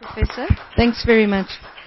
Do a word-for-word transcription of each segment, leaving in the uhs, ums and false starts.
Professor. Thanks very much.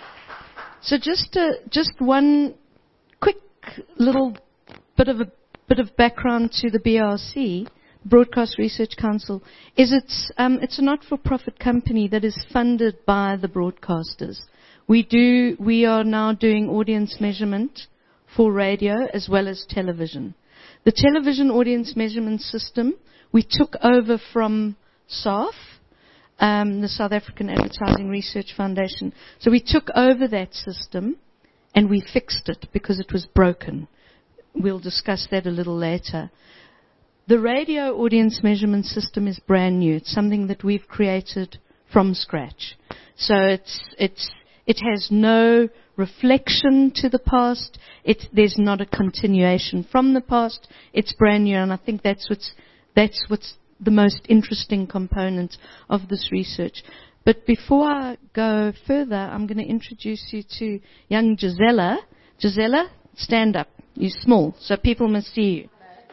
So just uh, just one quick little bit of a bit of background to the B R C, Broadcast Research Council, is it's um, it's a not-for-profit company that is funded by the broadcasters. We do we are now doing audience measurement for radio as well as television. The television audience measurement system we took over from S A F. Um, the South African Advertising Research Foundation. So we took over that system and we fixed it because it was broken. We'll discuss that a little later. The radio audience measurement system is brand new. It's something that we've created from scratch. So it's, it's, it has no reflection to the past. It, there's not a continuation from the past. It's brand new, and I think that's what's, that's what's the most interesting component of this research. But before I go further, I'm going to introduce you to young Gisela. Gisela, stand up. You're small, so people must see you.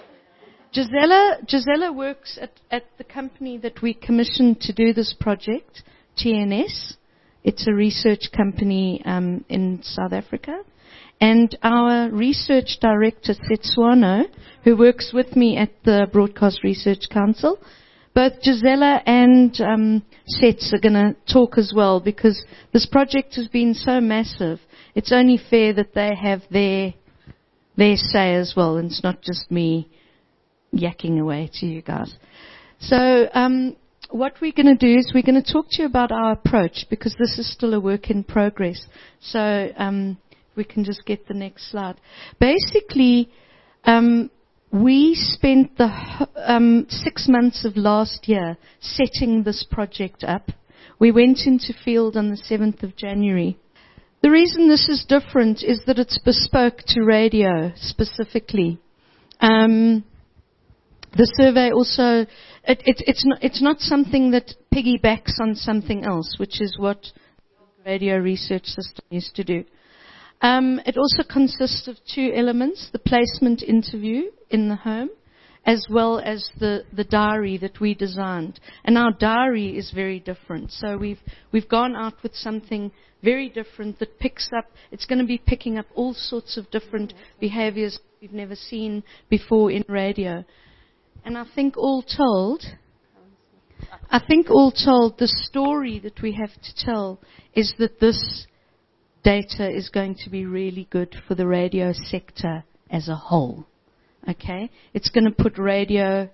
Gisela, Gisela works at, at the company that we commissioned to do this project, T N S. It's a research company um, in South Africa. And our research director, Setsuano, who works with me at the Broadcast Research Council, both Gisela and um, Sets are going to talk as well, because this project has been so massive. It's only fair that they have their their say as well, and it's not just me yakking away to you guys. So um, what we're going to do is we're going to talk to you about our approach, because this is still a work in progress. So um, we can just get the next slide. Basically, um, we spent the um, six months of last year setting this project up. We went into field on the seventh of January. The reason this is different is that it's bespoke to radio specifically. Um, the survey also, it, it, it's, not, it's not something that piggybacks on something else, which is what the radio research system used to do. Um, it also consists of two elements, the placement interview in the home, as well as the, the diary that we designed. And our diary is very different. So we've, we've gone out with something very different that picks up, it's going to be picking up all sorts of different behaviors we've never seen before in radio. And I think all told, I think all told, the story that we have to tell is that this data is going to be really good for the radio sector as a whole. Okay? It's going to put radio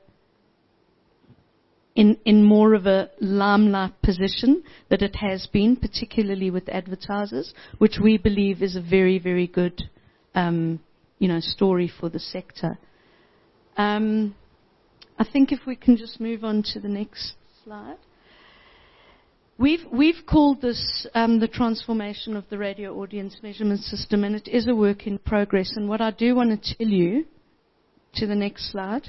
in, in more of a limelight position that it has been, particularly with advertisers, which we believe is a very, very good, um, you know, story for the sector. Um, I think if we can just move on to the next slide. We've, we've called this um, the transformation of the radio audience measurement system, and it is a work in progress. And what I do want to tell you, to the next slide.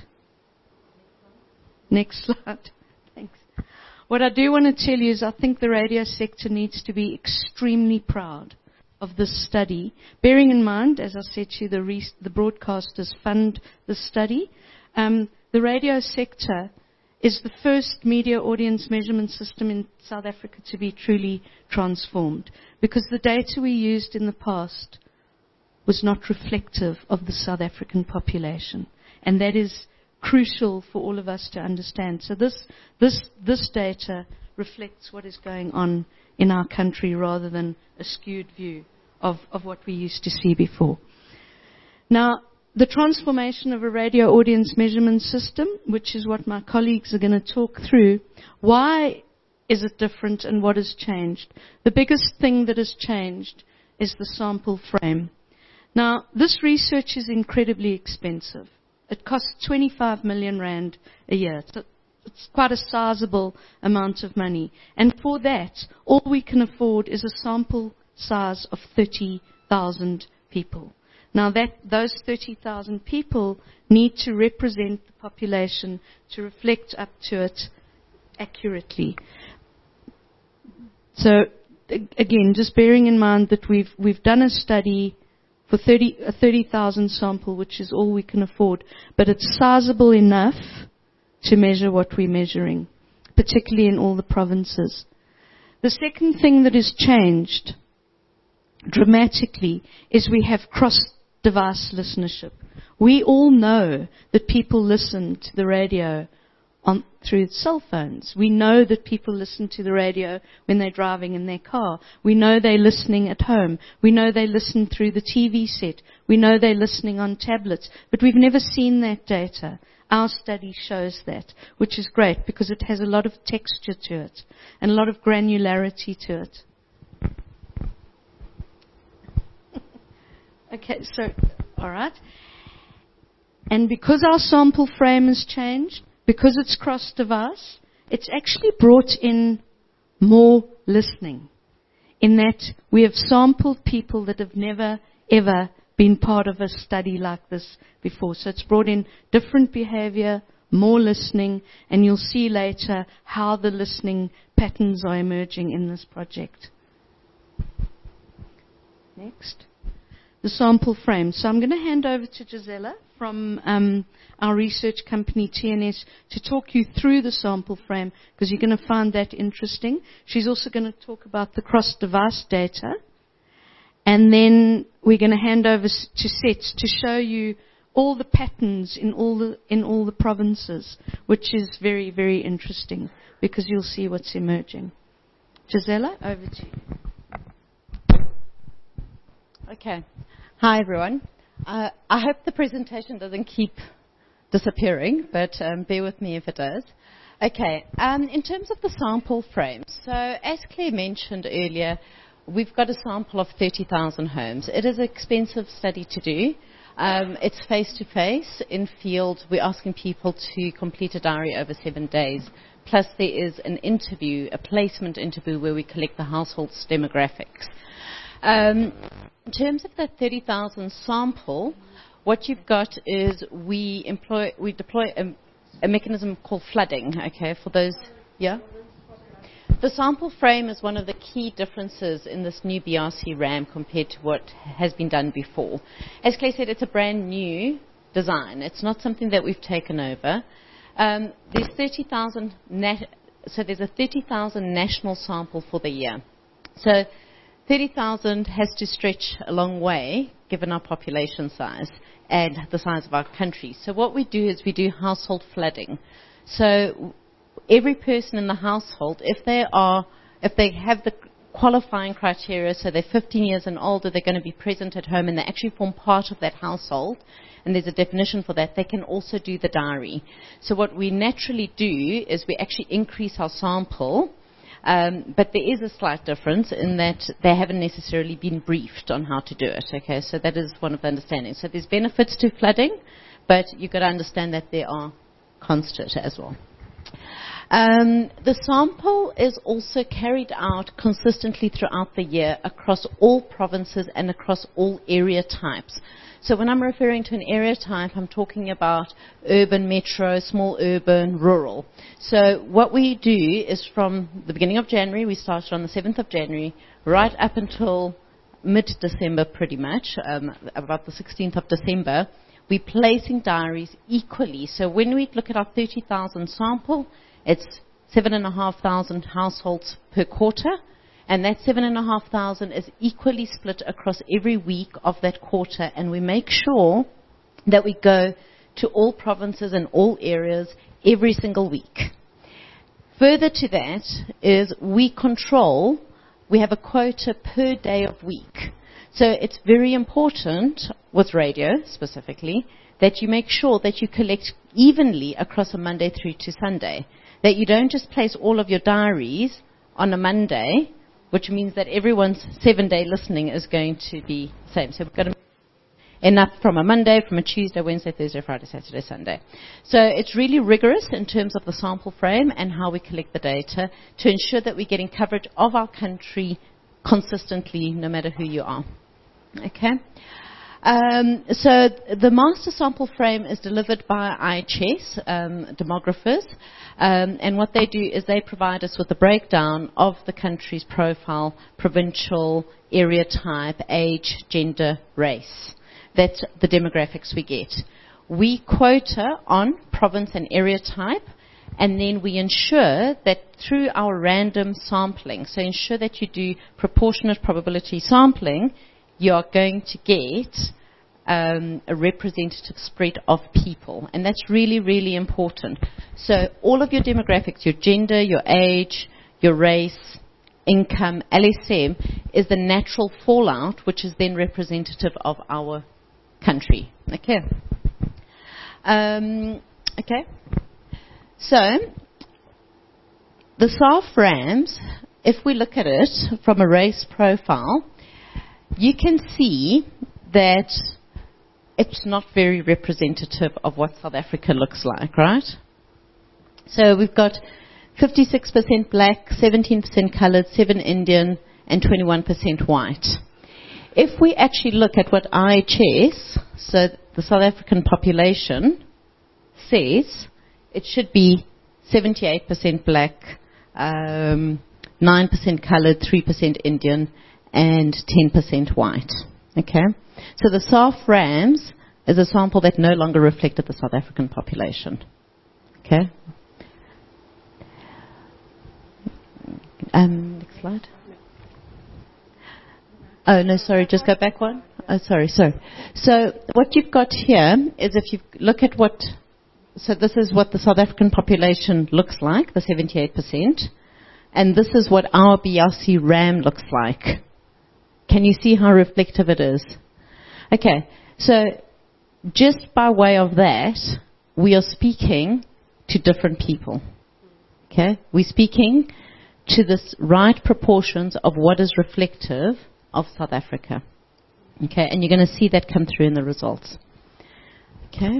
Next slide. Thanks. What I do want to tell you is I think the radio sector needs to be extremely proud of this study, bearing in mind, as I said to you, the, re- the broadcasters fund the study. Um, the radio sector is the first media audience measurement system in South Africa to be truly transformed, because the data we used in the past was not reflective of the South African population. And that is crucial for all of us to understand. So this, this, this data reflects what is going on in our country rather than a skewed view of, of what we used to see before. Now, the transformation of a radio audience measurement system, which is what my colleagues are going to talk through, why is it different and what has changed? The biggest thing that has changed is the sample frame. Now, this research is incredibly expensive. It costs twenty-five million rand a year. So it's quite a sizable amount of money. And for that, all we can afford is a sample size of thirty thousand people. Now, that, those thirty thousand people need to represent the population to reflect up to it accurately. So, again, just bearing in mind that we've, we've done a study for thirty, a thirty thousand sample, which is all we can afford, but it's sizable enough to measure what we're measuring, particularly in all the provinces. The second thing that has changed dramatically is we have cross-device listenership. We all know that people listen to the radio on, through cell phones. We know that people listen to the radio when they're driving in their car. We know they're listening at home. We know they listen through the T V set. We know they're listening on tablets. But we've never seen that data. Our study shows that, which is great because it has a lot of texture to it and a lot of granularity to it. Okay, so, all right. And because our sample frame has changed, because it's cross-device, it's actually brought in more listening, in that we have sampled people that have never, ever been part of a study like this before. So it's brought in different behavior, more listening, and you'll see later how the listening patterns are emerging in this project. Next. The sample frame. So I'm going to hand over to Gisela from um, our research company T N S to talk you through the sample frame, because you're going to find that interesting. She's also going to talk about the cross-device data. And then we're going to hand over to Seth to show you all the patterns in all the, in all the provinces, which is very, very interesting, because you'll see what's emerging. Gisela, over to you. Okay. Hi, everyone. Uh, I hope the presentation doesn't keep disappearing, but um, bear with me if it does. Okay. Um, in terms of the sample frame, so as Claire mentioned earlier, we've got a sample of thirty thousand homes. It is an expensive study to do. Um, it's face-to-face in field. We're asking people to complete a diary over seven days. Plus, there is an interview, a placement interview, where we collect the household's demographics. Um, in terms of that thirty thousand sample, what you've got is we employ, we deploy a, a mechanism called flooding. Okay, for those, yeah. The sample frame is one of the key differences in this new B R C RAM compared to what has been done before. As Clay said, it's a brand new design. It's not something that we've taken over. Um, there's thirty thousand, nat- so there's a thirty thousand national sample for the year. So thirty thousand has to stretch a long way, given our population size and the size of our country. So what we do is we do household flooding. So every person in the household, if they are, if they have the qualifying criteria, so they're fifteen years and older, they're going to be present at home and they actually form part of that household, and there's a definition for that, they can also do the diary. So what we naturally do is we actually increase our sample, um, but there is a slight difference in that they haven't necessarily been briefed on how to do it. Okay, so that is one of the understandings. So there's benefits to flooding, but you've got to understand that there are cons to it as well. Um, the sample is also carried out consistently throughout the year across all provinces and across all area types. So when I'm referring to an area type, I'm talking about urban, metro, small urban, rural. So what we do is from the beginning of January, we started on the seventh of January, right up until mid-December pretty much, um, about the sixteenth of December, we're placing diaries equally. So when we look at our thirty thousand sample, it's seven thousand five hundred households per quarter, and that seven thousand five hundred is equally split across every week of that quarter, and we make sure that we go to all provinces and all areas every single week. Further to that is we control, we have a quota per day of week. So it's very important, with radio specifically, that you make sure that you collect evenly across a Monday through to Sunday. That you don't just place all of your diaries on a Monday, which means that everyone's seven-day listening is going to be the same. So we've got to enough from a Monday, from a Tuesday, Wednesday, Thursday, Friday, Saturday, Sunday. So it's really rigorous in terms of the sample frame and how we collect the data to ensure that we're getting coverage of our country consistently, no matter who you are. Okay? Um, so the master sample frame is delivered by I H S, um, demographers, um, and what they do is they provide us with a breakdown of the country's profile, provincial, area type, age, gender, race. That's the demographics we get. We quota on province and area type, And then we ensure that through our random sampling, so ensure that you do proportionate probability sampling, you are going to get um, a representative spread of people. And that's really, really important. So all of your demographics, your gender, your age, your race, income, L S M, is the natural fallout, which is then representative of our country. Okay. Um, okay. So, the S A F RAMS, if we look at it from a race profile, you can see that it's not very representative of what South Africa looks like, right? So we've got fifty-six percent black, seventeen percent coloured, seven Indian, and twenty-one percent white. If we actually look at what I H S, so the South African population, says, it should be seventy-eight percent black, um, nine percent coloured, three percent Indian, and ten percent white. Okay? So the S A F RAMS is a sample that no longer reflected the South African population. Okay? Um, next slide. Oh, no, sorry, just go back one. Oh, sorry, sorry. So what you've got here is if you look at what, so this is what the South African population looks like, the seventy-eight percent, and this is what our B R C RAM looks like. Can you see how reflective it is? Okay, so just by way of that, we are speaking to different people. Okay, we're speaking to the right proportions of what is reflective of South Africa. Okay, and you're going to see that come through in the results. Okay.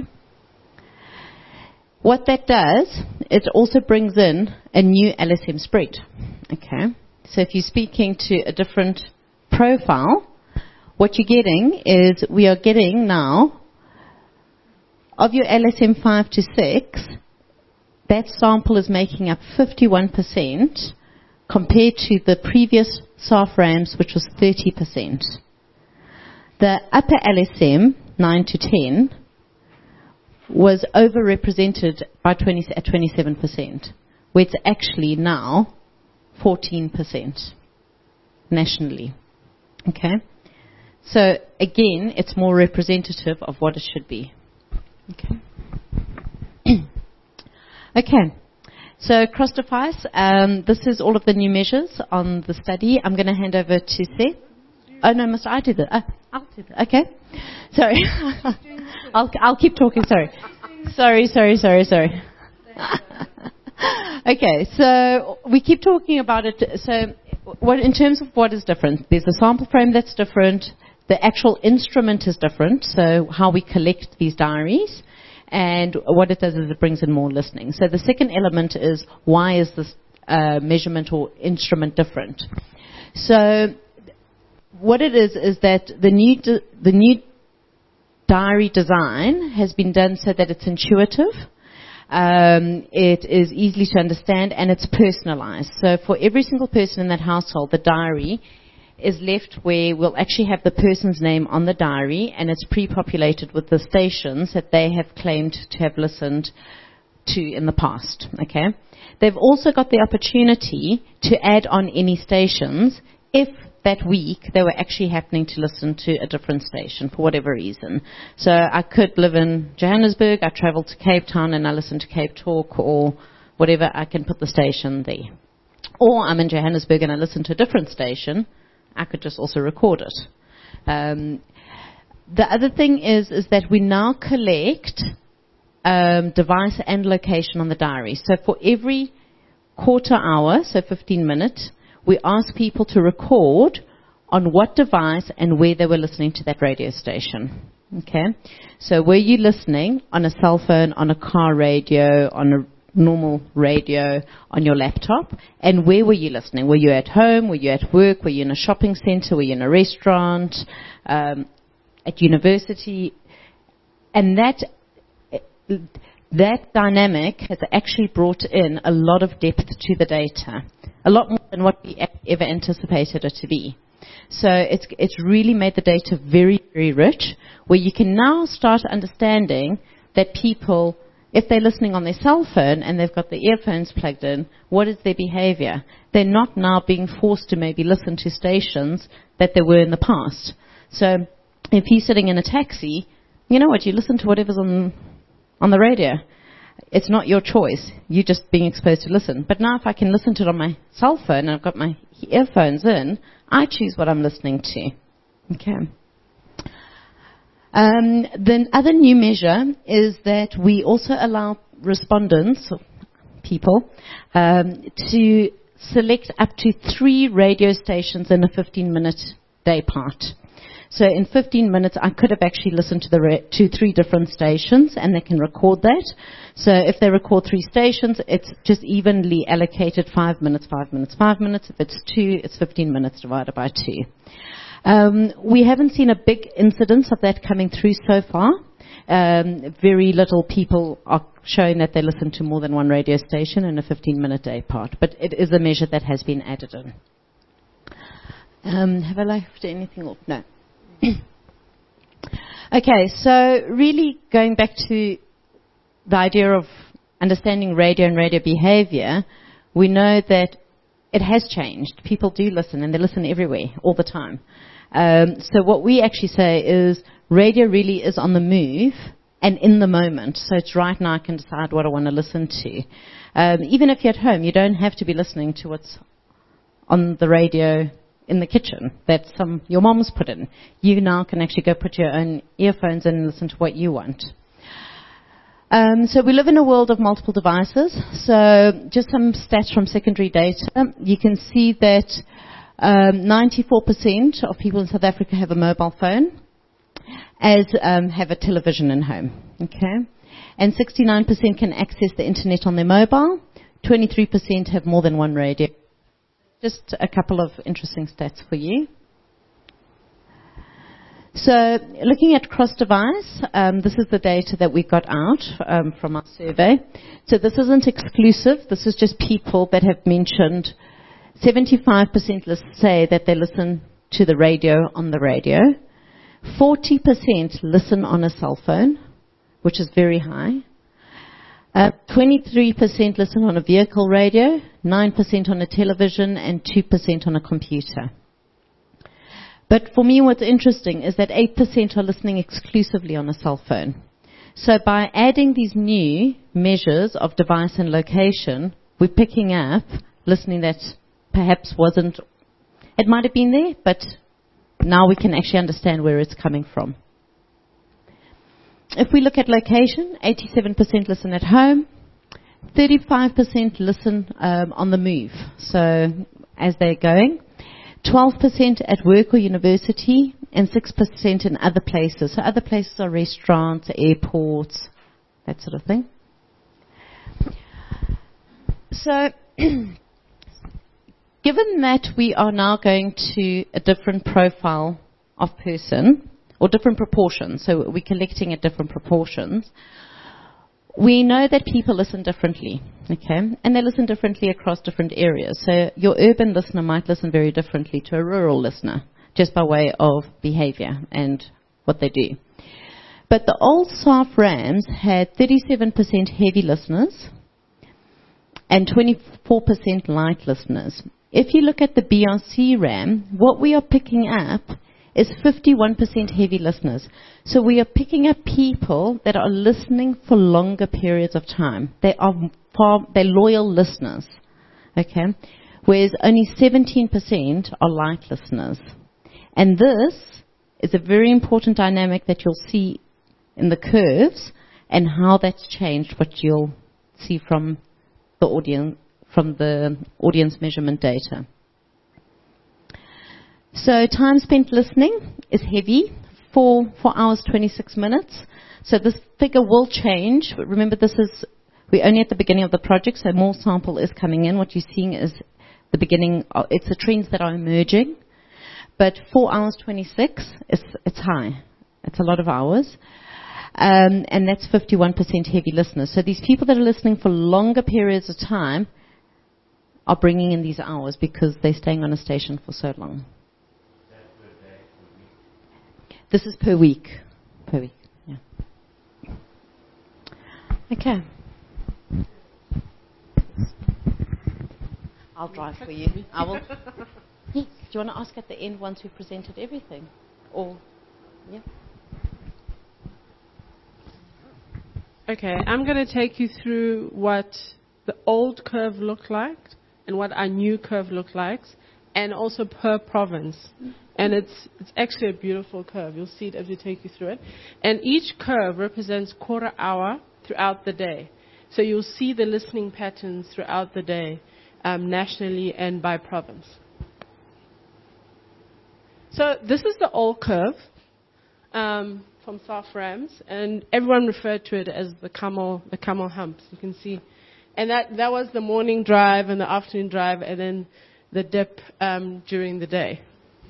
What that does, it also brings in a new L S M spread. Okay, so if you're speaking to a different profile, what you're getting is we are getting now, of your L S M five to six, that sample is making up fifty-one percent compared to the previous S A F RAMS, which was thirty percent. The upper L S M, nine to ten, was overrepresented by twenty, at twenty-seven percent, where it's actually now fourteen percent nationally. Okay? So, again, it's more representative of what it should be. Okay? Okay. So, cross-device, um, this is all of the new measures on the study. I'm going to hand over to Seth. Oh, no, must I do that? Uh, I'll do that. Okay. Sorry. I'll, I'll keep talking. Sorry. Sorry, sorry, sorry, sorry. Okay, so we keep talking about it. So what, in terms of what is different, there's a sample frame that's different. The actual instrument is different, so how we collect these diaries. And what it does is it brings in more listening. So the second element is, why is this uh, measurement or instrument different? So what it is is that the new di- the new diary design has been done so that it's intuitive, um, it is easily to understand, and it's personalized. So for every single person in that household, the diary is left where we'll actually have the person's name on the diary, and it's pre-populated with the stations that they have claimed to have listened to in the past. Okay, they've also got the opportunity to add on any stations if that week they were actually happening to listen to a different station for whatever reason. So I could live in Johannesburg, I travel to Cape Town and I listen to Cape Talk or whatever, I can put the station there. Or I'm in Johannesburg and I listen to a different station, I could just also record it. Um, the other thing is, is that we now collect um, device and location on the diary. So for every quarter hour, so fifteen minutes, we ask people to record on what device and where they were listening to that radio station. Okay? So were you listening on a cell phone, on a car radio, on a normal radio, on your laptop? And where were you listening? Were you at home? Were you at work? Were you in a shopping center? Were you in a restaurant? Um, at university? And that that dynamic has actually brought in a lot of depth to the data, a lot more than what we ever anticipated it to be. So it's it's really made the data very, very rich, where you can now start understanding that people if they're listening on their cell phone and they've got the earphones plugged in, what is their behavior? They're not now being forced to maybe listen to stations that they were in the past. So if you're sitting in a taxi, you know what, you listen to whatever's on on the radio. It's not your choice. You're just being exposed to listen. But now if I can listen to it on my cell phone and I've got my earphones in, I choose what I'm listening to. Okay. Um, the other new measure is that we also allow respondents, people, um, to select up to three radio stations in a fifteen-minute day part. So in fifteen minutes, I could have actually listened to the re- to three different stations, and they can record that. So if they record three stations, it's just evenly allocated five minutes, five minutes, five minutes. If it's two, it's fifteen minutes divided by two. Um, we haven't seen a big incidence of that coming through so far. Um, very little people are showing that they listen to more than one radio station in a fifteen-minute day part, but it is a measure that has been added in. Um, have I left anything off? No. Okay, so really going back to the idea of understanding radio and radio behavior, we know that it has changed. People do listen, and they listen everywhere, all the time. Um, so what we actually say is radio really is on the move and in the moment. So it's right now I can decide what I want to listen to. Um, even if you're at home, you don't have to be listening to what's on the radio in the kitchen that some your mom's put in. You now can actually go put your own earphones in and listen to what you want. Um, so we live in a world of multiple devices. So just some stats from secondary data. You can see that um, ninety-four percent of people in South Africa have a mobile phone, as um, have a television in home. Okay, and sixty-nine percent can access the internet on their mobile. twenty-three percent have more than one radio. Just a couple of interesting stats for you. So looking at cross-device, um, this is the data that we got out um, from our survey. So this isn't exclusive. This is just people that have mentioned seventy-five percent say that they listen to the radio on the radio. forty percent listen on a cell phone, which is very high. Uh, twenty-three percent listen on a vehicle radio, nine percent on a television, and two percent on a computer. But for me, what's interesting is that eight percent are listening exclusively on a cell phone. So by adding these new measures of device and location, we're picking up listening that perhaps wasn't, it might have been there, but now we can actually understand where it's coming from. If we look at location, eighty-seven percent listen at home, thirty-five percent listen um, on the move, so as they're going, twelve percent at work or university, and six percent in other places. So other places are restaurants, airports, that sort of thing. So given that we are now going to a different profile of person, or different proportions, so we're collecting at different proportions, we know that people listen differently, okay? And they listen differently across different areas. So your urban listener might listen very differently to a rural listener, just by way of behavior and what they do. But the old S A F RAMs had thirty-seven percent heavy listeners and twenty-four percent light listeners. If you look at the B R C RAM, what we are picking up is fifty-one percent heavy listeners. So we are picking up people that are listening for longer periods of time. They are far, they're loyal listeners, okay? Whereas only seventeen percent are light listeners. And this is a very important dynamic that you'll see in the curves and how that's changed, what you'll see from the audience, from the audience measurement data. So time spent listening is heavy, four, four hours, twenty-six minutes. So this figure will change. But remember, this is, we're only at the beginning of the project, so more sample is coming in. What you're seeing is the beginning, of, it's the trends that are emerging. But four hours, twenty-six, is, it's high. It's a lot of hours. Um, and that's fifty-one percent heavy listeners. So these people that are listening for longer periods of time are bringing in these hours because they're staying on a station for so long. This is per week. Per week, yeah. Okay. I'll drive for you. I will. Yes. Do you want to ask at the end once we've presented everything? Or, yeah. Okay, I'm going to take you through what the old curve looked like and what our new curve looked like, and also per province. And it's it's actually a beautiful curve. You'll see it as we take you through it. And each curve represents quarter hour throughout the day. So you'll see the listening patterns throughout the day, um, nationally and by province. So this is the old curve um, from South Rams, and everyone referred to it as the camel, the camel humps. You can see, and that that was the morning drive and the afternoon drive, and then the dip um, during the day.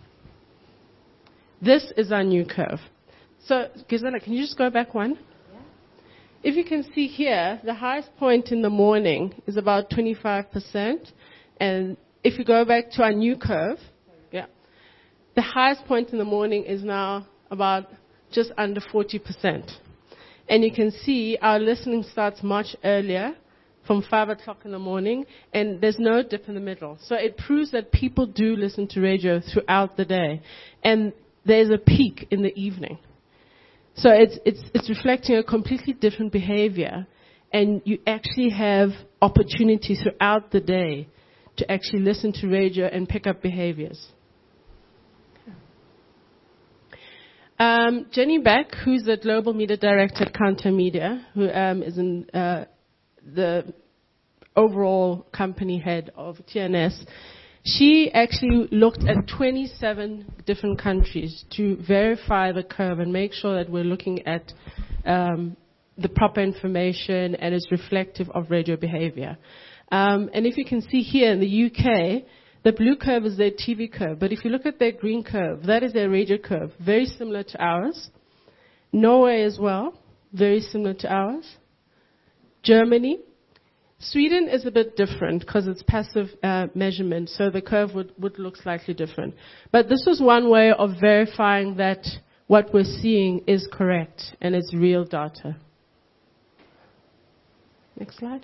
This is our new curve. So, Gisela, can you just go back one? Yeah. If you can see here, the highest point in the morning is about twenty-five percent, and if you go back to our new curve, yeah, the highest point in the morning is now about just under forty percent. And you can see our listening starts much earlier, from five o'clock in the morning, and there's no dip in the middle. So it proves that people do listen to radio throughout the day, and there's a peak in the evening. So it's, it's, it's reflecting a completely different behavior, and you actually have opportunity throughout the day to actually listen to radio and pick up behaviors. Um, Jenny Beck, who's the Global Media Director at Counter Media, who um, is in uh, the overall company head of T N S, she actually looked at twenty-seven different countries to verify the curve and make sure that we're looking at um, the proper information and is reflective of radio behavior. Um, and if you can see here in the U K, the blue curve is their T V curve, but if you look at their green curve, that is their radio curve, very similar to ours. Norway as well, very similar to ours. Germany. Sweden is a bit different because it's passive uh, measurement, so the curve would, would look slightly different. But this was one way of verifying that what we're seeing is correct and it's real data. Next slide.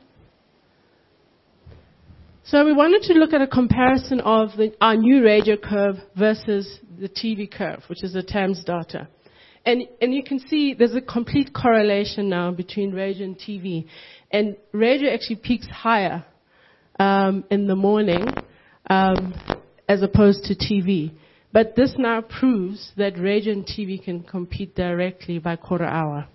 So we wanted to look at a comparison of the, our new radio curve versus the T V curve, which is the T A M S data. And, and you can see there's a complete correlation now between radio and T V. And radio actually peaks higher um, in the morning um, as opposed to T V. But this now proves that radio and T V can compete directly by quarter hour.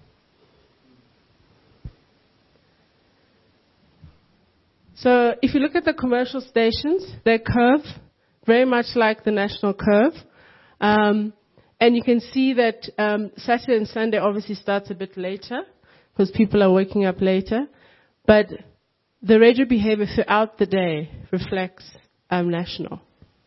So if you look at the commercial stations, their curve, very much like the national curve. Um, and you can see that um, Saturday and Sunday obviously starts a bit later because people are waking up later. But the radio behavior throughout the day reflects um, national.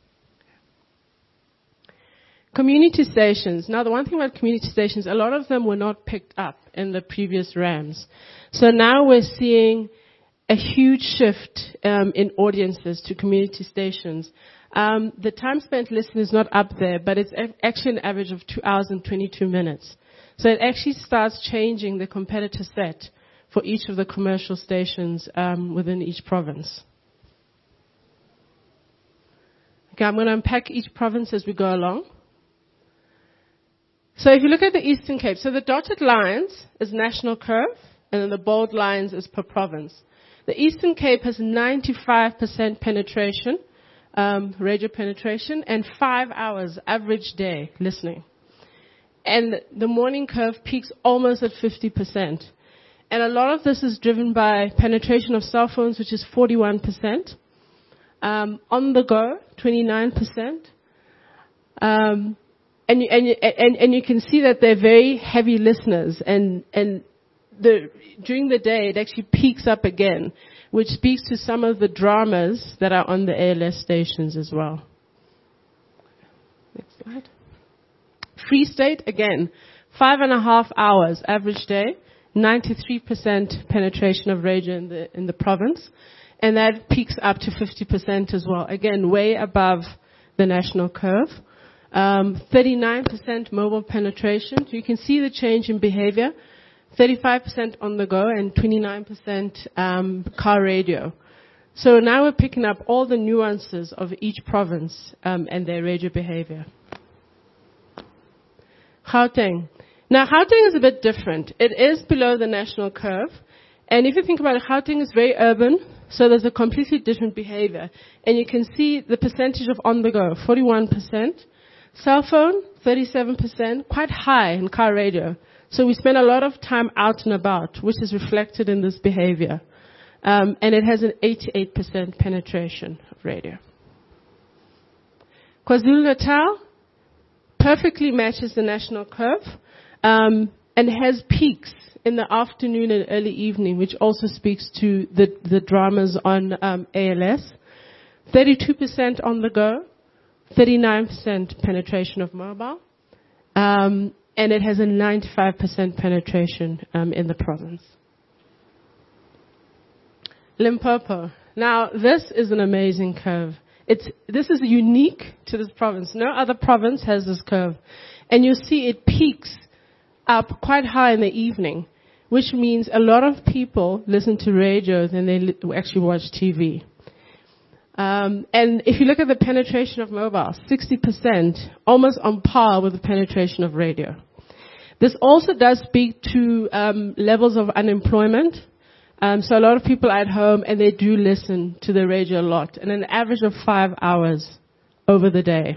Community stations. Now, the one thing about community stations, a lot of them were not picked up in the previous RAMs. So now we're seeing a huge shift um, in audiences to community stations. Um, the time spent listening is not up there, but it's actually an average of two hours and twenty-two minutes. So it actually starts changing the competitor set for each of the commercial stations um, within each province. Okay, I'm going to unpack each province as we go along. So if you look at the Eastern Cape, so the dotted lines is national curve, and then the bold lines is per province. The Eastern Cape has ninety-five percent penetration, um, radio penetration, and five hours average day listening. And the morning curve peaks almost at fifty percent. And a lot of this is driven by penetration of cell phones, which is forty-one percent. Um, on the go, twenty-nine percent. Um, and, you, and, you, and, and you can see that they're very heavy listeners. And, and the, during the day, it actually peaks up again, which speaks to some of the dramas that are on the A L S stations as well. Next slide. Free State, again, five and a half hours average day, ninety-three percent penetration of radio in the, in the province, and that peaks up to fifty percent as well. Again, way above the national curve. Um, thirty-nine percent mobile penetration. So you can see the change in behavior. thirty-five percent on the go, and twenty-nine percent um, car radio. So now we're picking up all the nuances of each province um, and their radio behavior. Gauteng. Now, Gauteng is a bit different. It is below the national curve. And if you think about it, Gauteng is very urban, so there's a completely different behavior. And you can see the percentage of on-the-go, forty-one percent. Cell phone, thirty-seven percent, quite high in car radio. So we spend a lot of time out and about, which is reflected in this behavior. Um, and it has an eighty-eight percent penetration of radio. KwaZulu-Natal perfectly matches the national curve um, and has peaks in the afternoon and early evening, which also speaks to the, the dramas on um, A L S. thirty-two percent on the go, thirty-nine percent penetration of mobile, um, and it has a ninety-five percent penetration um, in the province. Limpopo. Now, this is an amazing curve. It's, this is unique to this province. No other province has this curve. And you see it peaks up quite high in the evening, which means a lot of people listen to radio than they li- actually watch T V. Um, and if you look at the penetration of mobile, sixty percent, almost on par with the penetration of radio. This also does speak to um, levels of unemployment. Um, so a lot of people at home, and they do listen to the radio a lot, and an average of five hours over the day.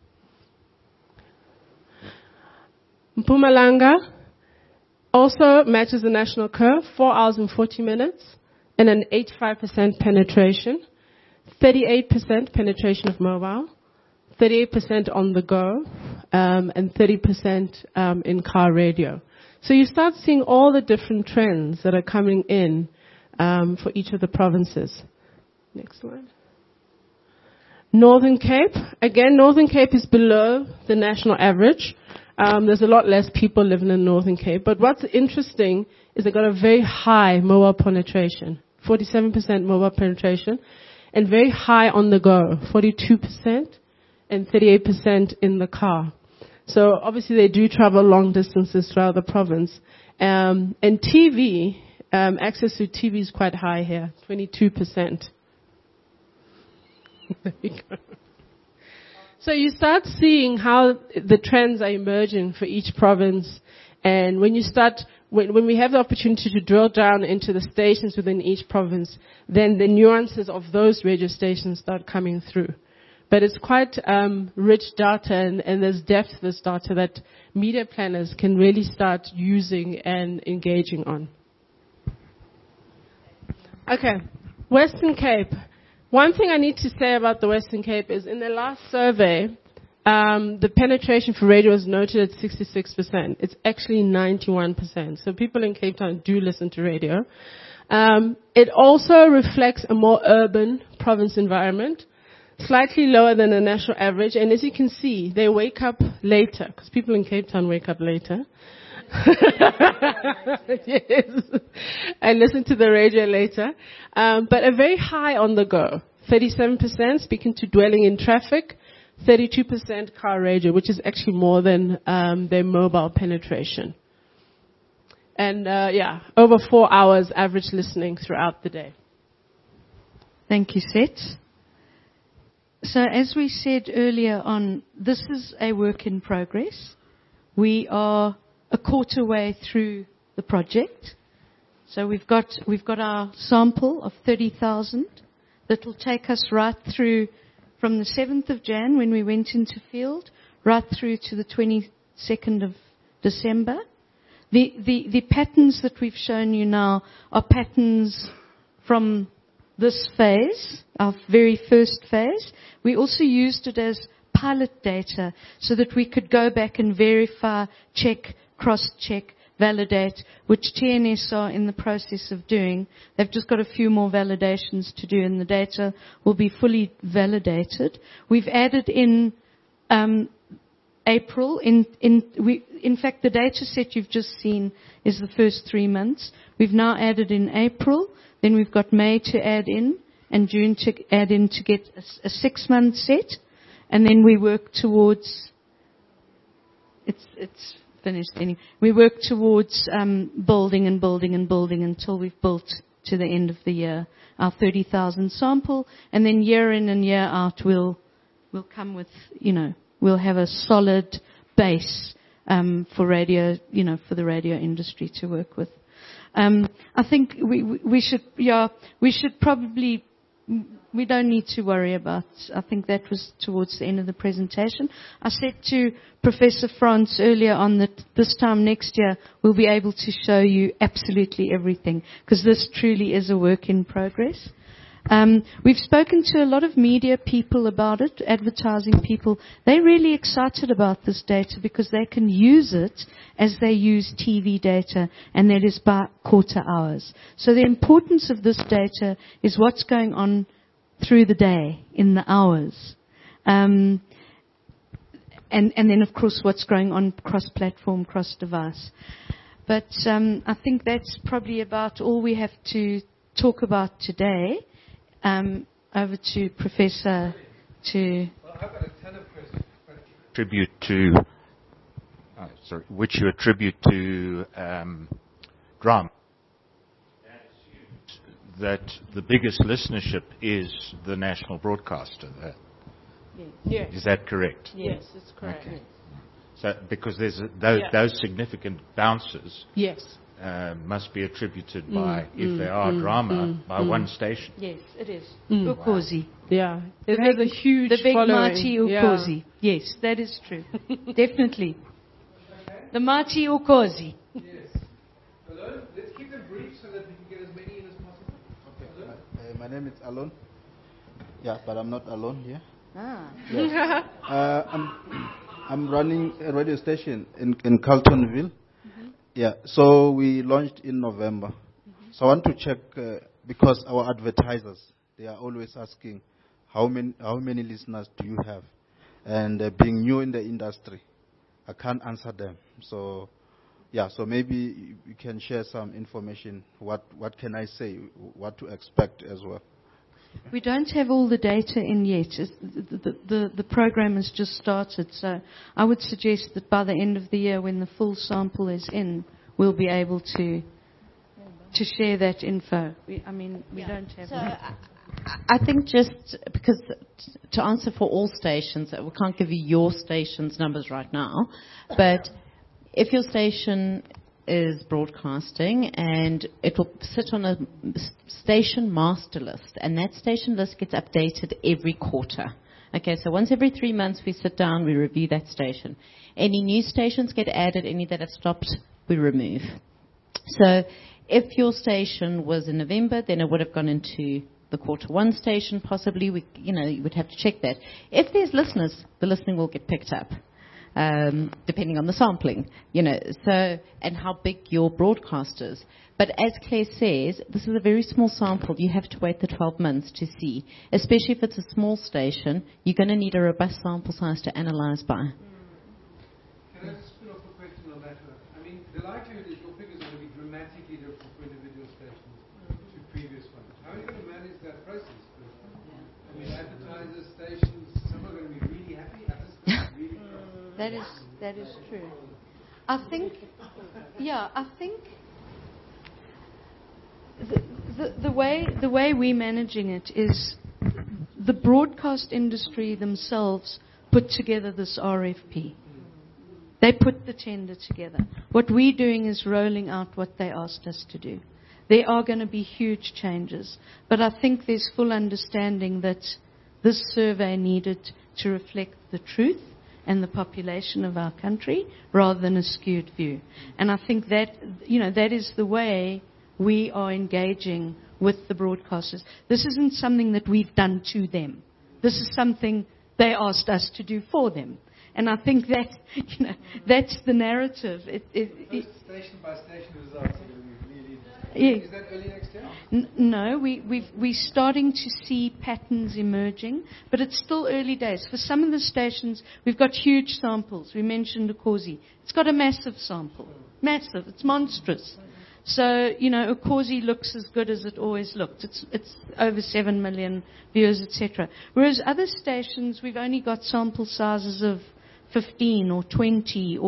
Mpumalanga also matches the national curve, four hours and forty minutes, and an eighty-five percent penetration, thirty-eight percent penetration of mobile, thirty-eight percent on the go, um, and thirty percent um, in car radio. So you start seeing all the different trends that are coming in um, for each of the provinces. Next slide. Northern Cape. Again, Northern Cape is below the national average. Um, there's a lot less people living in Northern Cape. But what's interesting is they've got a very high mobile penetration, forty-seven percent mobile penetration, and very high on the go, forty-two percent and thirty-eight percent in the car. So obviously they do travel long distances throughout the province. Um, and T V, um, access to T V is quite high here, twenty-two percent. There we go. So you start seeing how the trends are emerging for each province. And when you start, when, when we have the opportunity to drill down into the stations within each province, then the nuances of those radio stations start coming through. But it's quite um, rich data, and, and there's depth to this data that media planners can really start using and engaging on. Okay, Western Cape. One thing I need to say about the Western Cape is in the last survey, um, the penetration for radio was noted at sixty-six percent. It's actually ninety-one percent. So people in Cape Town do listen to radio. Um, it also reflects a more urban province environment, slightly lower than the national average. And as you can see, they wake up later, because people in Cape Town wake up later. Yes. And listen to the radio later. Um, but a very high on the go. thirty-seven percent speaking to dwelling in traffic. thirty-two percent car radio, which is actually more than um, their mobile penetration. And, uh, yeah, over four hours average listening throughout the day. Thank you, Seth. So as we said earlier on, this is a work in progress. We are a quarter way through the project. So we've got, we've got our sample of thirty thousand that will take us right through from the seventh of January when we went into field, right through to the twenty-second of December. The, the, the patterns that we've shown you now are patterns from this phase, our very first phase. We also used it as pilot data so that we could go back and verify, check, cross-check, validate, which T N S are in the process of doing. They've just got a few more validations to do, and the data will be fully validated. We've added in um, April. In, in, we, in fact, the data set you've just seen is the first three months. We've now added in April. Then we've got May to add in and June to add in to get a, a six-month set. And then we work towards, it's, it's finished any. We work towards um, building and building and building until we've built to the end of the year our thirty thousand sample, and then year in and year out we'll we'll come with, you know, we'll have a solid base um, for radio, you know, for the radio industry to work with. Um, I think we we should yeah we should probably. We don't need to worry about, I think that was towards the end of the presentation. I said to Professor Franz earlier on that this time next year we'll be able to show you absolutely everything, because this truly is a work in progress. Um, we've spoken to a lot of media people about it, advertising people. They're really excited about this data because they can use it as they use T V data, and that is by quarter hours. So the importance of this data is what's going on through the day, in the hours. Um, and, and then, of course, what's going on cross-platform, cross-device. But um, I think that's probably about all we have to talk about today. Um, over to Professor to... Well, I've got a ton of questions. Tribute to... Oh, sorry, which you attribute to um, drama. That the biggest listenership is the national broadcaster. That, yes. Is that correct? Yes, it's correct. Okay. So, because there's a, those, yeah. those significant bounces yes. uh, must be attributed Mm, by, if mm, they are mm, drama, mm, by mm. one station. Yes, it is. Mm. Ukozi. Yeah. It has a huge The big following. mighty Ukozi. Yeah. Yes, that is true. Definitely. The mighty Ukozi. Yes. Hello? Let's keep them brief so that we can get as many in as possible. Okay. Uh, my name is Alon. Yeah, but I'm not alone here. Ah. Yes. uh, I'm, I'm running a radio station in, in Carltonville. Mm-hmm. Yeah, so we launched in November. Mm-hmm. So I want to check, uh, because our advertisers, they are always asking, how many, how many listeners do you have? And uh, being new in the industry, I can't answer them. So, yeah, so maybe you can share some information. What, what can I say? What to expect as well? We don't have all the data in yet. The, the, the, the program has just started, so I would suggest that by the end of the year, when the full sample is in, we'll be able to to share that info. We, I mean, we yeah. don't have so that. I, I think just because to answer for all stations, we can't give you your station's numbers right now, but if your station is broadcasting, and it will sit on a station master list, and that station list gets updated every quarter. Okay, so once every three months we sit down, we review that station. Any new stations get added, any that have stopped, we remove. So if your station was in November, then it would have gone into the quarter one station, possibly. We, you know, you would have to check that. If there's listeners, the listening will get picked up. Um, depending on the sampling, you know, so, and how big your broadcast is. But as Claire says, this is a very small sample. You have to wait the twelve months to see. Especially if it's a small station, you're going to need a robust sample size to analyze by. Can I just spin off a question on that? I mean, the likelihood is your figures are going to be dramatically different for individual stations to previous ones. How are you going to manage that process? I mean, advertisers, stations, some are going to be really happy, others are going to be really That is that is true. I think, yeah, I think the, the the way the way we're managing it is the broadcast industry themselves put together this R F P. They put the tender together. What we're doing is rolling out what they asked us to do. There are going to be huge changes, but I think there's full understanding that this survey needed to reflect the truth and the population of our country rather than a skewed view. And I think that, you know, that is the way we are engaging with the broadcasters. This isn't something that we've done to them. This is something they asked us to do for them. And I think that, you know, that's the narrative. It, it, it, station by station results. Yeah. Is that early next year? N- no, we, we've, we're starting to see patterns emerging, but it's still early days. For some of the stations, we've got huge samples. We mentioned Ukozi. It's got a massive sample. Massive. It's monstrous. So, you know, Ukozi looks as good as it always looked. It's, it's over seven million viewers, et cetera. Whereas other stations, we've only got sample sizes of fifteen or twenty or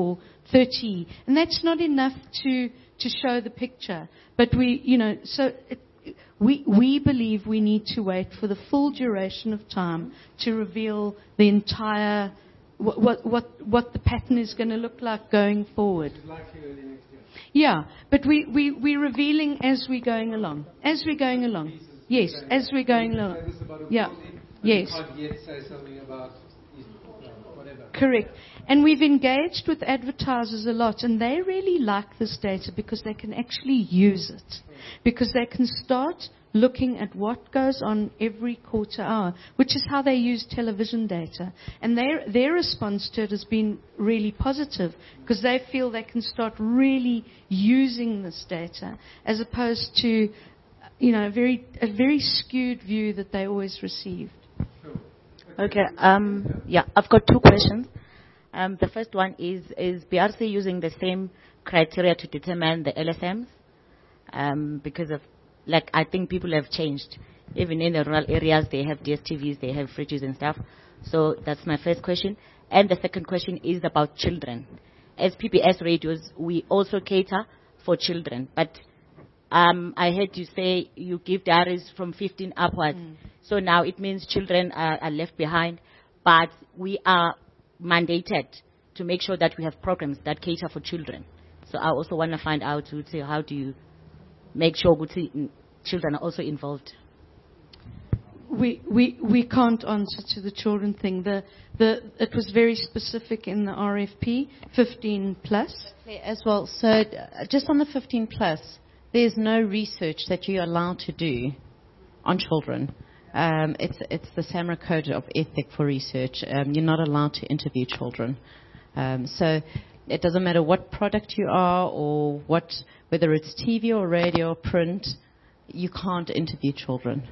thirty. And that's not enough to, to show the picture. But we, you know, so it, we, we believe we need to wait for the full duration of time to reveal the entire, what, what, what, what the pattern is going to look like going forward. Likely early next year. Yeah, but we, we, we're revealing as we're going along. As we're going along. Yes, as we're going along. Yeah, yes. You can't yet say something about whatever. Correct. And we've engaged with advertisers a lot, and they really like this data because they can actually use it. Because they can start looking at what goes on every quarter hour, which is how they use television data. And their, their response to it has been really positive because they feel they can start really using this data as opposed to, you know, a very, a very skewed view that they always received. Okay. Um, yeah, I've got two questions. Um, the first one is, is B R C using the same criteria to determine the L S Ms? Um, because of, like, I think people have changed. Even in the rural areas, they have D S T Vs, they have fridges and stuff. So that's my first question. And the second question is about children. As P B S radios, we also cater for children. But um, I heard you say you give diaries from fifteen upwards. Mm. So now it means children are, are left behind. But we are mandated to make sure that we have programs that cater for children. So I also want to find out, to say, how do you make sure children are also involved? We, we, we can't answer to the children thing. The, the, it was very specific in the R F P, fifteen plus. As well, so uh, just on the fifteen plus, there's no research that you're allowed to do on children. Um, it's, it's the SAMRA Code of Ethic for research. Um, you're not allowed to interview children. Um, so it doesn't matter what product you are or what, whether it's T V or radio or print, you can't interview children.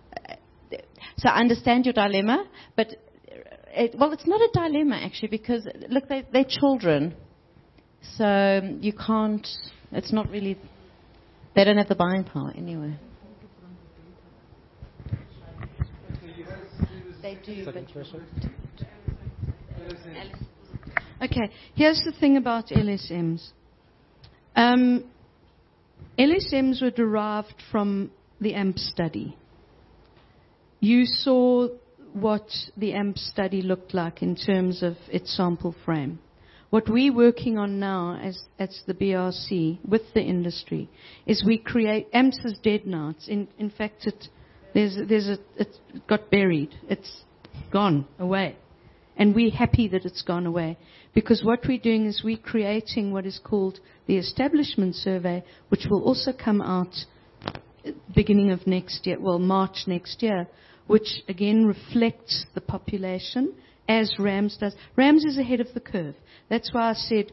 So I understand your dilemma, but, it, well, it's not a dilemma, actually, because, look, they, they're children. So you can't, it's not really, they don't have the buying power anyway. They do, but... Okay, here's the thing about L S Ms. Um, L S Ms were derived from the A M P study. You saw what the A M P study looked like in terms of its sample frame. What we're working on now as, as the B R C with the industry is we create, A M P is dead now. It's in, in fact, it, there's, there's a, it got buried. It's gone away. And we're happy that it's gone away. Because what we're doing is we're creating what is called the Establishment Survey, which will also come out beginning of next year, well, March next year, which again reflects the population as RAMS does. RAMS is ahead of the curve. That's why I said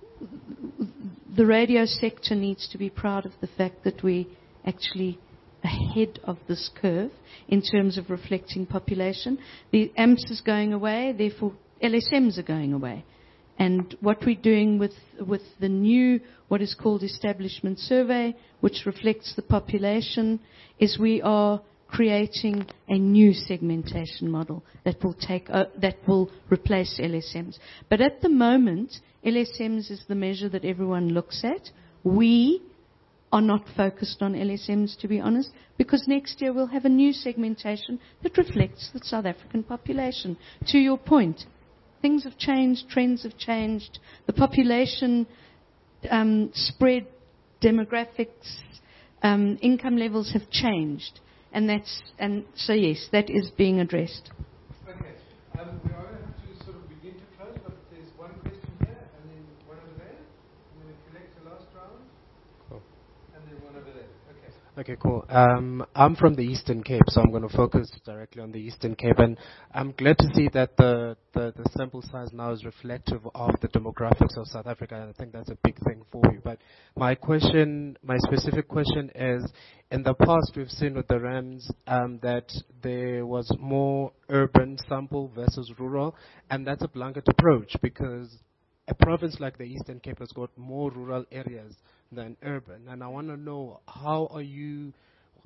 the radio sector needs to be proud of the fact that we actually ahead of this curve in terms of reflecting population. The A M P is going away, therefore L S Ms are going away. And what we're doing with, with the new, what is called Establishment Survey, which reflects the population, is we are creating a new segmentation model that will take, uh, that will replace L S Ms. But at the moment, L S Ms is the measure that everyone looks at. We are not focused on L S Ms, to be honest, because next year we'll have a new segmentation that reflects the South African population. To your point, things have changed, trends have changed, the population um, spread, demographics, um, income levels have changed, and that's and so yes, that is being addressed. Okay, um, we are going to have to sort of begin to close, but there's one question here, and then one over there, and then we collect the last round, cool. And then one over there. Okay. Okay, cool. Um, I'm from the Eastern Cape, so I'm going to focus directly on the Eastern Cape. And I'm glad to see that the, the, the sample size now is reflective of the demographics of South Africa, and I think that's a big thing for you. But my question, my specific question is, in the past we've seen with the RAMS um, that there was more urban sample versus rural, and that's a blanket approach because a province like the Eastern Cape has got more rural areas than urban. And I want to know, how are you,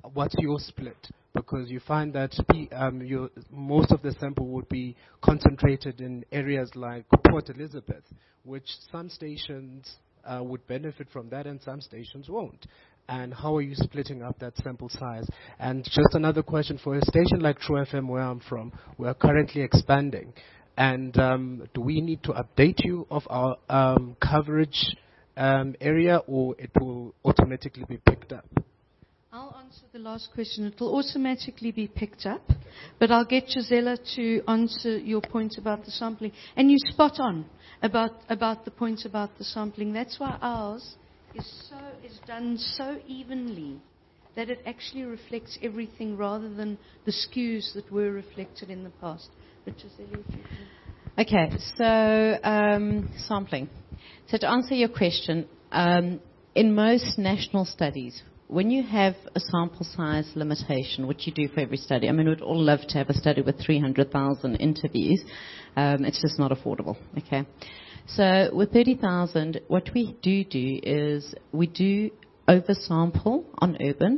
what's your split? Because you find that P, um, your, most of the sample would be concentrated in areas like Port Elizabeth, which some stations uh, would benefit from that and some stations won't. And how are you splitting up that sample size? And just another question, for a station like True F M, where I'm from, we're currently expanding. And um, do we need to update you of our um, coverage um, area, or it will automatically be picked up? I'll answer the last question. It will automatically be picked up, but I'll get Gisela to answer your point about the sampling. And you're spot on about, about the point about the sampling. That's why ours is so is done so evenly that it actually reflects everything rather than the skews that were reflected in the past. But Gisela, if you can. Okay, so um, sampling. So to answer your question, um, in most national studies, when you have a sample size limitation, which you do for every study, I mean, we'd all love to have a study with three hundred thousand interviews. Um, it's just not affordable, okay? So with thirty thousand, what we do do is we do oversample on urban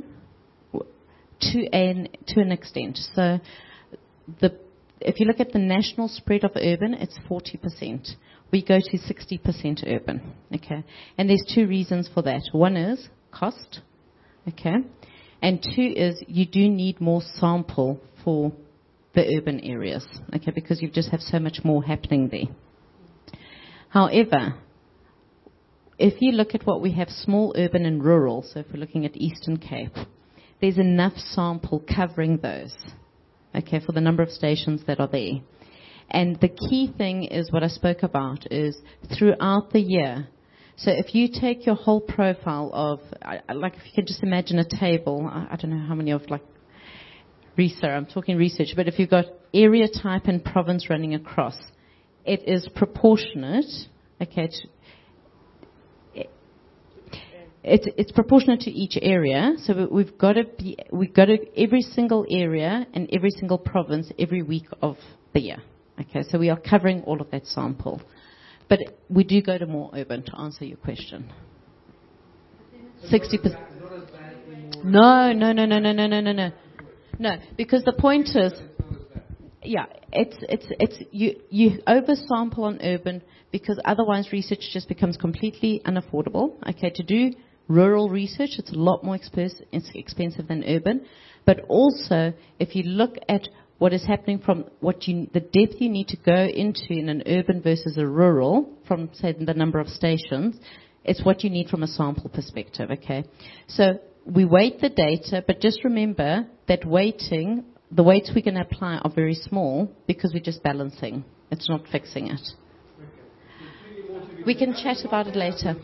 to an, to an extent. So the, if you look at the national spread of urban, it's forty percent. We go to sixty percent urban, okay? And there's two reasons for that. One is cost. Okay, and two is you do need more sample for the urban areas, okay, because you just have so much more happening there. However, if you look at what we have, small urban and rural, so if we're looking at Eastern Cape, there's enough sample covering those, okay, for the number of stations that are there. And the key thing is what I spoke about is throughout the year. So if you take your whole profile of, like if you can just imagine a table, I, I don't know how many of like research, I'm talking research, but if you've got area type and province running across, it is proportionate, okay, to, it, it's, it's proportionate to each area. So we've got to be, we've got to, every single area and every single province every week of the year. Okay, so we are covering all of that sample. But we do go to more urban, to answer your question. sixty percent. No, no, no, no, no, no, no, no, no. No, because the point is, yeah, it's, it's, it's, you, you oversample on urban because otherwise research just becomes completely unaffordable. Okay, to do rural research, it's a lot more expensive, it's expensive than urban. But also, if you look at what is happening from what you, the depth you need to go into in an urban versus a rural, from, say, the number of stations, it's what you need from a sample perspective, okay? So we weight the data, but just remember that weighting, the weights we can apply are very small because we're just balancing. It's not fixing it. We can chat about it later.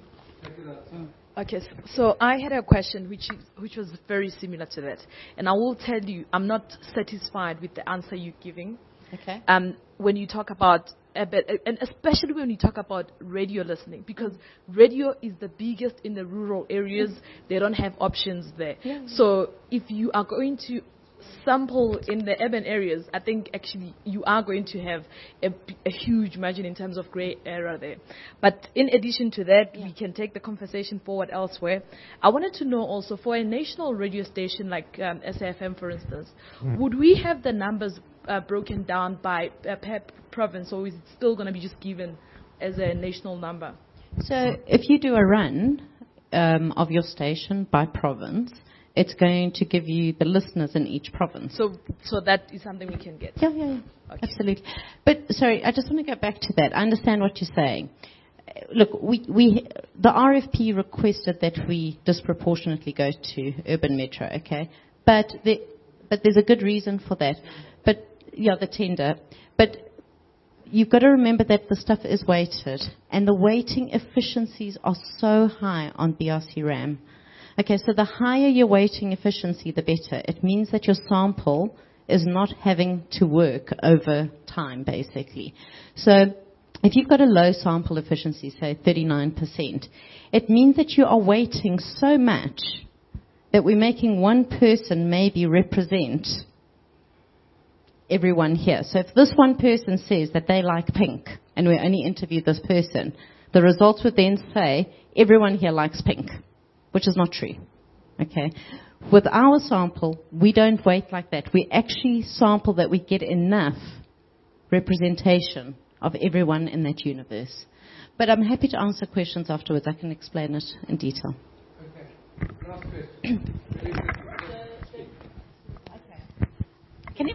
Okay, so I had a question which is, which was very similar to that, and I will tell you, I'm not satisfied with the answer you're giving. Okay. Um, when you talk about, and especially when you talk about radio listening, because radio is the biggest in the rural areas. They don't have options there. Yeah. So if you are going to sample in the urban areas, I think actually you are going to have a, a huge margin in terms of grey area there. But in addition to that, yeah. we can take the conversation forward elsewhere. I wanted to know also, for a national radio station like um, S A F M, for instance, mm. would we have the numbers uh, broken down by uh, per province, or is it still going to be just given as a national number? So if you do a run um, of your station by province, it's going to give you the listeners in each province. So so that is something we can get? Yeah, yeah, yeah. Okay. Absolutely. But, sorry, I just want to go back to that. I understand what you're saying. Look, we, we the R F P requested that we disproportionately go to urban metro, okay? But, the, but there's a good reason for that. But, yeah, the tender. But you've got to remember that the stuff is weighted, and the weighting efficiencies are so high on B R C RAM. Okay, so the higher your weighting efficiency, the better. It means that your sample is not having to work over time, basically. So if you've got a low sample efficiency, say thirty-nine percent, it means that you are weighting so much that we're making one person maybe represent everyone here. So if this one person says that they like pink, and we only interviewed this person, the results would then say everyone here likes pink, which is not true. Okay. with our sample, we don't wait like that. We actually sample that we get enough representation of everyone in that universe. But I'm happy to answer questions afterwards. I can explain it in detail. Okay. Last question. Can you?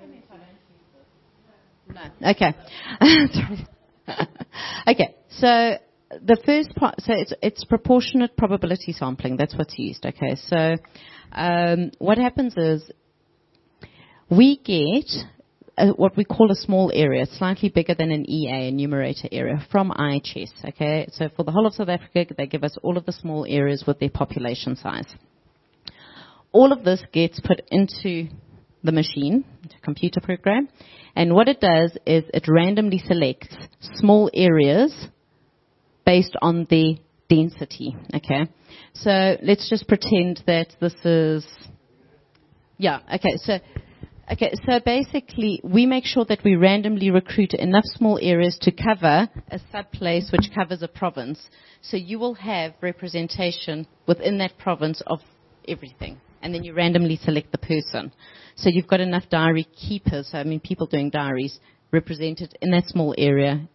No. Okay. Sorry. Okay. So the first part, so it's it's proportionate probability sampling. That's what's used. Okay. So um, what happens is we get a, what we call a small area, slightly bigger than an E A, a numerator area, from I H S. Okay. So for the whole of South Africa, they give us all of the small areas with their population size. All of this gets put into the machine, the computer program, and what it does is it randomly selects small areas based on the density, okay? So let's just pretend that this is, yeah, okay, so, okay, so basically we make sure that we randomly recruit enough small areas to cover a subplace which covers a province. So you will have representation within that province of everything. And then you randomly select the person. So you've got enough diary keepers, so I mean people doing diaries, represented in that small area